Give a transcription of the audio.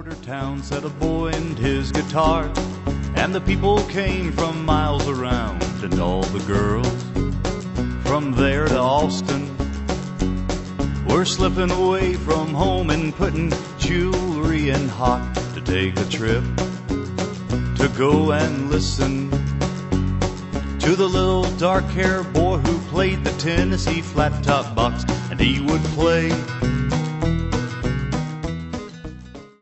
border town sat a boy and his guitar, and the people came from miles around, and all the girls from there to Austin were slipping away from home and putting jewelry in hot to take a trip to go and listen to the little dark-haired boy who played the Tennessee flat-top box, and he would play